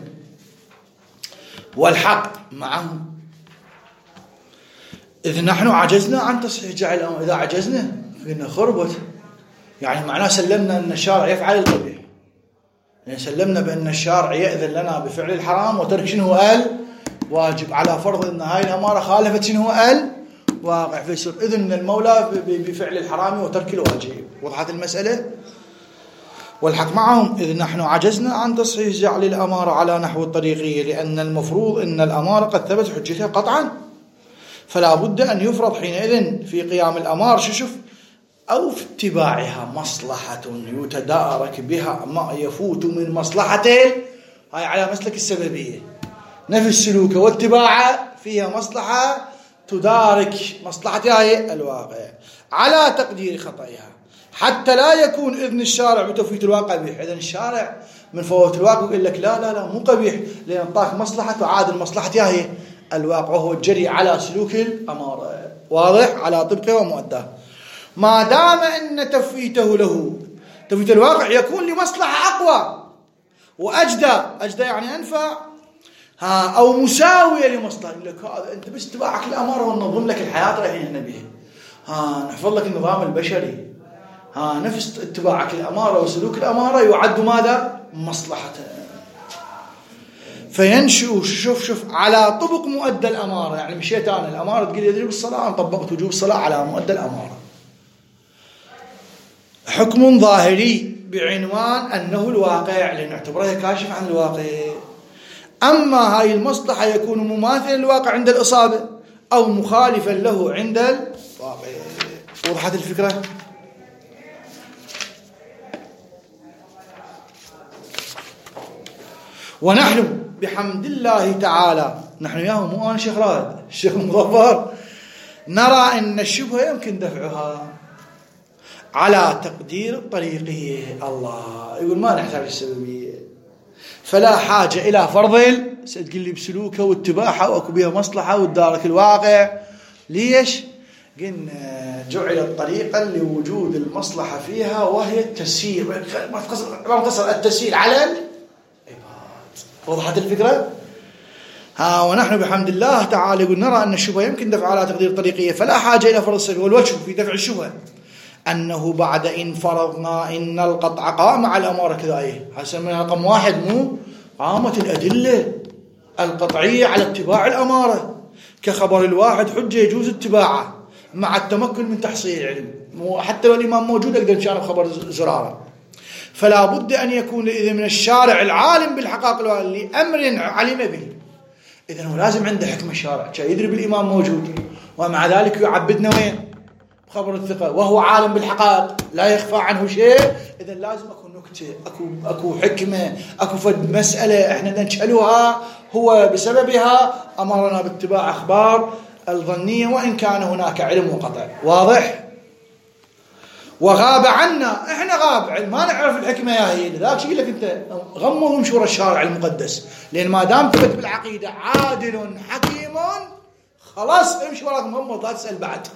والحق معهم إذ نحن عجزنا عن تصحيح جعل الأمارة، إذا عجزنا قلنا خربت، يعني معناه سلمنا أن الشارع يفعل القبيح، يعني سلمنا بأن الشارع يأذن لنا بفعل الحرام وترك شنو قال واجب، على فرض أن هاي الأمارة خالفت شنو قال واقع، فيصير إذن المولى بفعل الحرام وترك الواجب. وضحت المسألة؟ والحق معهم إذ نحن عجزنا عن تصحيح جعل الأمارة على نحو الطريقية، لأن المفروض أن الأمارة قد ثبت حجتها قطعا، فلا بد أن يفرض حينئذ في قيام الأمارة شوف أو في اتباعها مصلحة يتدارك بها ما يفوت من مصلحته. هاي على مسلك السببية، نفي السلوك واتباعه فيها مصلحة تدارك مصلحتها هي الواقع على تقدير خطئها، حتى لا يكون إذن الشارع بتفويت الواقع قبيح. إذن الشارع من فوت الواقع يقول لك لا لا لا مو قبيح، لأن طاق مصلحة تعادل مصلحتها هي الواقع، وهو الجري على سلوك الأمارة واضح على طبقه ومؤداه، ما دام أن تفويته له تفويت الواقع يكون لمصلحة أقوى وأجدى يعني أنفع أو مساوية لمصلحة. يقول لك أنت بس تبعك الأمارة وننظم لك الحياة رايحين النبي، نحفظ لك النظام البشري، نفس اتباعك الأمارة وسلوك الأمارة يعد ماذا؟ مصلحة. فينشئ شوف على طبق مؤدى الأمارة، يعني مشيت أنا الأمارة تقول يجب الصلاة، أنا طبقت وجوب الصلاة على مؤدى الأمارة. حكم ظاهري بعنوان أنه الواقع لنعتبره كاشف عن الواقع. أما هاي المصلحة يكون مماثلا للواقع عند الإصابة أو مخالفا له عند الواقع. وضحت الفكرة؟ ونحن بحمد الله تعالى، نحن ياهم مو أنا شيخ رائد، الشيخ المظفر، نرى أن الشبهة يمكن دفعها على تقدير الطريقية. الله يقول ما نحتاج السببية، فلا حاجة إلى فرض تقول لي بسلوكه واتباعه وأكو بها مصلحة وتدارك الواقع. ليش؟ قلنا جعلت طريقا لوجود المصلحة فيها وهي التسهيل، ما تقصر التسهيل على العباد. وضحت الفكرة؟ ونحن بحمد الله تعالى يقول نرى أن الشبهة يمكن دفع على تقدير الطريقية، فلا حاجة إلى فرض السبب. والوجه في دفع الشبهة أنه بعد إن فرضنا إن القطع قام على الأمارة كذا، حسن من رقم 1 مو قامت الأدلة القطعية على اتباع الأمارة، كخبر الواحد حجة يجوز اتباعه مع التمكن من تحصيل العلم، حتى لو الإمام موجود أقدر نشارك خبر زرارة. فلا بد أن يكون إذن من الشارع العالم بالحقائق لأمر علم به. إذن هو لازم عنده حكم الشارع، يدري بالإمام موجود ومع ذلك يعبدنا وين؟ خبر الثقة، وهو عالم بالحقائق لا يخفى عنه شيء. إذن لازم أكو نكتة، أكو حكمة، أكو فد مسألة إحنا نجهلها هو بسببها أمرنا باتباع أخبار الظنية وإن كان هناك علم وقطع. واضح؟ وغاب عنا، إحنا غاب ما نعرف الحكمة يا هي، لذلك يقول لك أنت غمض ومشور الشارع المقدس، لأن ما دام ثبت بالعقيدة عادل حكيم خلاص امشي وراك مغمض لا تسأل بعد.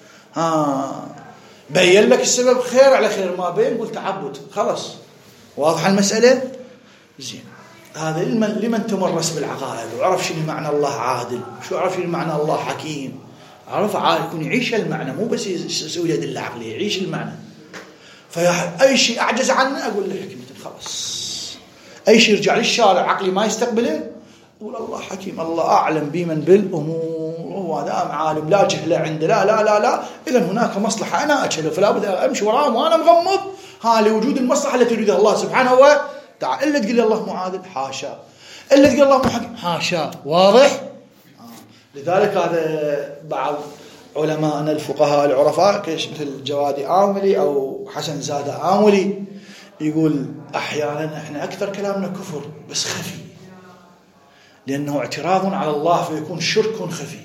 بين لك السبب خير على خير، ما بين قلت تعبد خلاص. واضح المسألة؟ زين. هذا لمن تمرس بالعقائد وعرف شنو معنى الله عادل، شو عرف شنو معنى الله حكيم، عرف يكون يعيش المعنى، مو بس يسوي أدلة عقلية، يعيش المعنى. فأي شيء أعجز عنه أقول له حكمة خلاص. أي شيء يرجع للشارع عقلي ما يستقبله أقول الله حكيم، الله أعلم بمن بالأمور، هو دام عالم لا جهل عنده، لا لا لا لا، إذن هناك مصلحة أنا أجهله، فلا بد أمشي وراء وأنا مغمض لوجود المصلحة التي يريدها الله سبحانه وتعالى. إلا تقول الله معادل حاشا، إلا تقول الله محكم حاشا. واضح؟ لذلك هذا بعض علماءنا الفقهاء العرفاء مثل جوادي آملي أو حسن زادة آملي يقول أحيانا إحنا أكثر كلامنا كفر بس خفي، لأنه اعتراض على الله فيكون شرك خفي.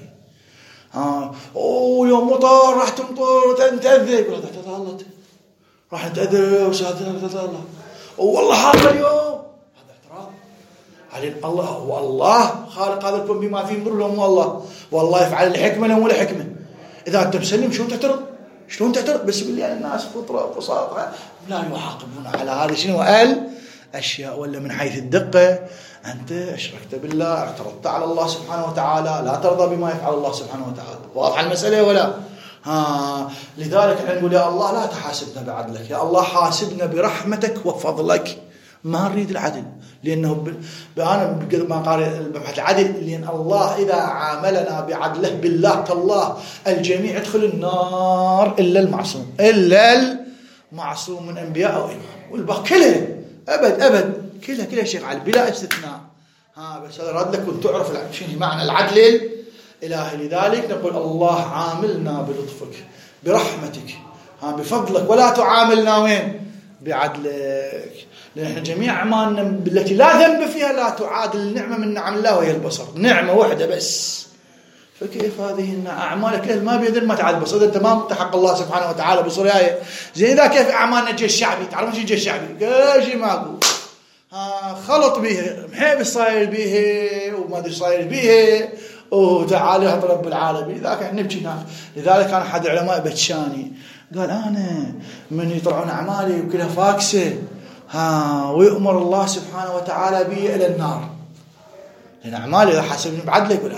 يوم مطر راح تمطر تنتأذى، يقول هذا تظلت راح نتأذى وسادة تظلت، والله هذا اليوم هذا اعتراض على الله. والله خالق هذا الكون بما فيه مر لهم، والله يفعل الحكمة لهم ولا حكمة. إذا أنت مسلم شلون تعترض؟ شلون تعترض؟ بس بالله الناس فطرة وبساطة لا يعاقبون على هذا شنو الأشياء، ولا من حيث الدقة أنت أشركت بالله، اعترضت على الله سبحانه وتعالى، لا ترضى بما يفعل الله سبحانه وتعالى. واضح المسألة ولا؟ لذلك احنا نقول يا الله لا تحاسبنا بعدلك، يا الله حاسبنا برحمتك وفضلك، ما نريد العدل، لأنه أنا ما قال المبحث العدل، لأن الله إذا عاملنا بعدله بالله كالله الجميع يدخل النار إلا المعصوم، إلا المعصوم من أنبياء أو إمام، والباقي كله أبد كله شيخ علي بلا استثناء. بس هذا رد لك وتعرف شنو معنى العدل إلهي. لذلك نقول الله عاملنا بلطفك برحمتك بفضلك، ولا تعاملنا وين؟ بعدلك. لأن جميع أعمالنا التي لا ذنب فيها لا تعادل نعمة من نعم الله وهي البصر، نعمة واحدة بس. فكيف هذه أعمالك ما بيدر ما تعاد بصر؟ أنت ما متحق الله سبحانه وتعالى بصر. زين إذا كيف أعمالنا الجيش الشعبي؟ تعرفون شو الجيش الشعبي؟ كل شيء ماكو، خلط به محيب صاير به وما أدري صاير به وتعالى هذا رب العالمين. لذلك احنا نبكي هناك. لذلك كان أحد العلماء بتشاني قال أنا من يطلعون أعمالي وكلها فاكسة ويؤمر الله سبحانه وتعالى بي إلى النار، لأن أعمالي إذا حسبني بعدله يقول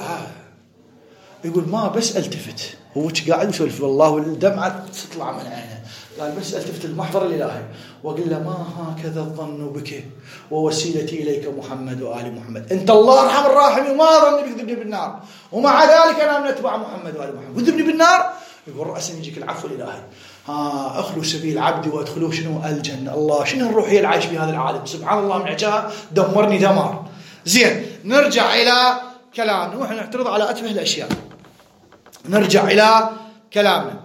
يقول ما بس التفت، هو قاعد يسولف والله والدمعة تطلع من عينه، قال بس التفت المحضر الإلهي وقل له ما هكذا الظن بك ووسيلتي إليك محمد وآل محمد. أنت الله أرحم الراحمين وما ظني بك تذبني بالنار، ومع ذلك أنا من أتبع محمد وآل محمد وتذبني بالنار. يقول رأسا يجيك العفو الإلهي. أخلوا سبيل عبدي وأدخلوه شنو؟ الجنة. الله شنو الروحية العايش في هذا العالم؟ سبحان الله من عجاء دمرني دمار. زين نرجع إلى كلامنا ونحن نعترض على أتفه الأشياء. نرجع إلى كلامنا.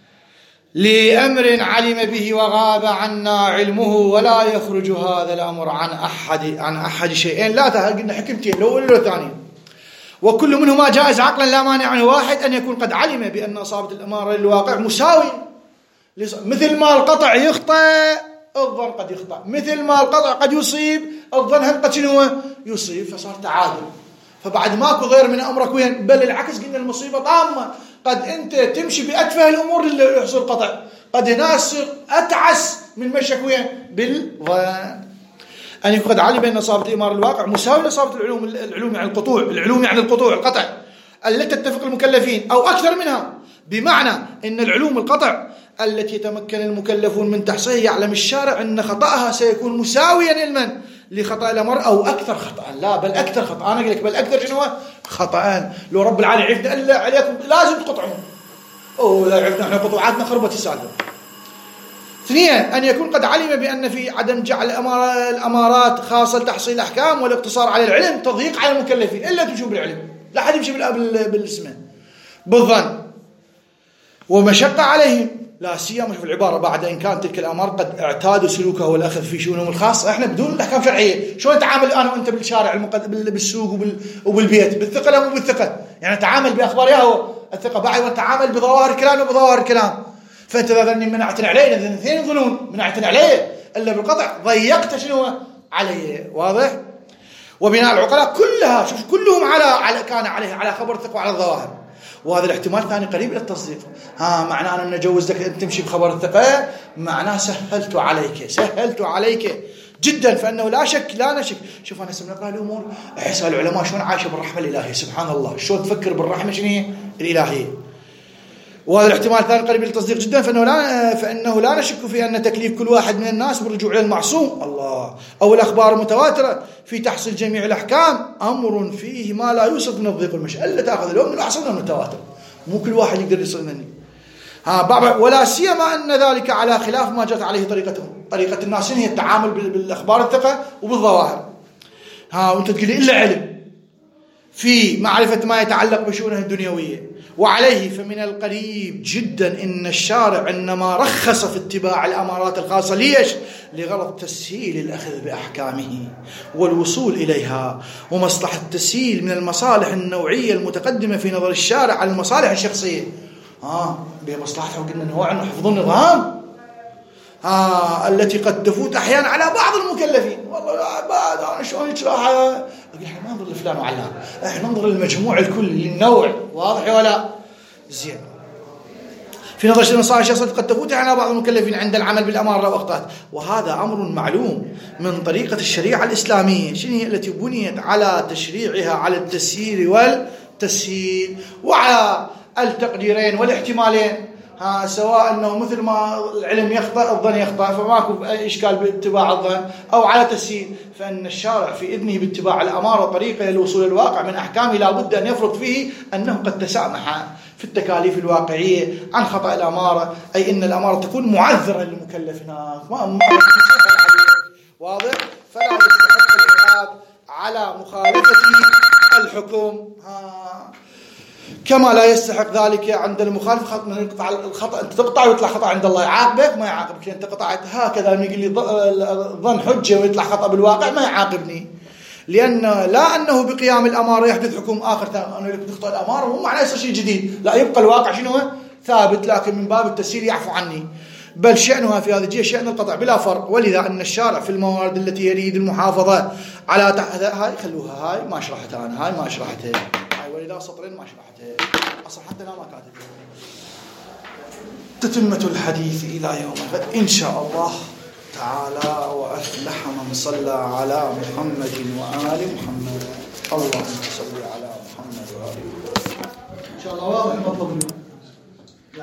لأمر علم به وغاب عنا علمه ولا يخرج هذا الأمر عن أحد شيئين لا قلنا حكمتين لو أولو ثاني، وكل منهما جائز عقلا لا مانع عنه. واحد أن يكون قد علم بأن أصابة الأمارة للواقع مساوي، مثل ما القطع يخطئ الظن قد يخطئ، مثل ما القطع قد يصيب الظن هم قد شنو يصيب، فصار تعادل. فبعد ماكو غير من أمرك وين، بل العكس قلنا المصيبة طامة. قد أنت تمشي بأتفه الأمور اللي يحصل قطع، قد ناس أتعس من مشيك وين بالظن. أن يكون قد علم بأن أصابة الإمارة الواقع مساوي لأصابة العلوم يعني القطوع، العلوم يعني القطوع القطع التي تتفق المكلفين أو أكثر منها، بمعنى أن العلوم القطع التي يتمكن المكلفون من تحصيلها يعلم الشارع أن خطأها سيكون مساويا علما لخطأ الأمر أو أكثر خطأ، لا بل أكثر خطأ. أنا أقول لك بل أكثر شنو خطأان. لو رب العالمين عرفنا إلا عليكم لازم تقطعون، لا عرفنا إحنا قطوعاتنا خربت السالفة. اثنين أن يكون قد علم بأن في عدم جعل الأمارات خاصة لتحصيل الأحكام والاقتصار على العلم تضييق على المكلفين، إلا تمشوا بالعلم لا حد يمشي بالاسم بالظن ومشقة عليهم، لا سيما في العبارة بعد إن كانت تلك الأمر قد اعتادوا سلوكها والأخذ في شؤونهم الخاصة. إحنا بدون الأحكام الشرعية شلون نتعامل أنا وأنت بالشارع بالسوق وبالبيت بالثقة لا مو بالثقة، يعني نتعامل بأخبار ياهو الثقة بعد ونتعامل بظواهر كلام وبظواهر كلام. فأنت إذا ظني منعتني عليه إذا اثنين ظنون منعتني عليه إلا بالقطع ضيقت شنو عليه، واضح؟ وبناء العقلاء كلها شوف كلهم على كان عليه على خبر الثقة وعلى الظواهر، وهذا الاحتمال الثاني قريب إلى التصديق. معناه أن نجوزك أن تمشي بخبر الثقة معناه سهلت عليك جدا، فإنه لا شك لا نشك. شوف أنا سمعنا الأمور إحساء العلماء شلون عايشة بالرحمة الإلهية، سبحان الله شلون تفكر بالرحمة شنو الإلهية. وهذا الاحتمال الثاني قريب للتصديق جدا، فإنه لا نشك في أن تكليف كل واحد من الناس بالرجوع إلى المعصوم الله أو الأخبار المتواترة في تحصيل جميع الأحكام أمر فيه ما لا يوصف من الضيق والمشقة، إلا تأخذ اليوم من الأحصل المتواتر، مو كل واحد يقدر يصل مني. ولا سيما أن ذلك على خلاف ما جاءت عليه طريقة الناس هي التعامل بالأخبار الثقة وبالظواهر. وأنت تقول لي إلا علم في معرفة ما يتعلق بشؤونه الدنيوية. وعليه فمن القريب جدا إن الشارع إنما رخص في اتباع الأمارات الخاصة ليش؟ لغرض تسهيل الأخذ بأحكامه والوصول إليها، ومصلحة التسهيل من المصالح النوعية المتقدمة في نظر الشارع على المصالح الشخصية. بمصلحته قلنا أنه عنه حفظ النظام التي قد تفوت أحيانا على بعض المكلفين. والله بعد أنا شلون يشرحها أقول إحنا ما ننظر لفلان وعلان، إحنا ننظر للمجموع الكلي للنوع، واضح ولا زين؟ في نظر المصالح الشخصية قد تفوت على بعض المكلفين عند العمل بالأمارة والأوقات، وهذا أمر معلوم من طريقة الشريعة الإسلامية شنو هي التي بنيت على تشريعها على التسيير والتسهيل وعلى التقديرين والاحتمالين. سواء أنه مثل ما العلم يخطأ الظن يخطأ فماكو إشكال باتباع الظن، أو على تسهيل فإن الشارع في إذنه باتباع الأمارة طريقة للوصول للواقع من أحكامه لا بد أن يفرض فيه أنه قد تسامح في التكاليف الواقعية عن خطأ الأمارة، أي أن الأمارة تكون معذرة للمكلف هناك واضح، فلا يستحق العقاب على مخالفة الحكم. كما لا يستحق ذلك عند المخالف من يقطع الخطأ. أنت تقطع ويطلع خطأ عند الله، يعاقبك ما يعاقبك. أنت قطعت هكذا يقول لي ظن حجة ويطلع خطأ بالواقع ما يعاقبني، لأن لا أنه بقيام الأمارة يحدث حكم آخر. أنا لك تخطئ الأمارة مو معناه يصير شيء جديد، لا يبقى الواقع شنو ثابت، لكن من باب التسهيل يعفو عني. بل شأنها في هذه الجهة شأن القطع بلا فرق. ولذا أن الشارع في الموارد التي يريد المحافظة على هاي خلوها، هاي ما شرحتها أنا، هاي ما شرحتها، هاي ولذا سطرين ما شرحتها أصلا، حتى أنا ما كاتبها. تتمة الحديث إلى يوم الغد إن شاء الله تعالى. وأفلح من صلى على محمد وآل محمد. اللهم صل على محمد وآل محمد. إن شاء الله واضح مطلب.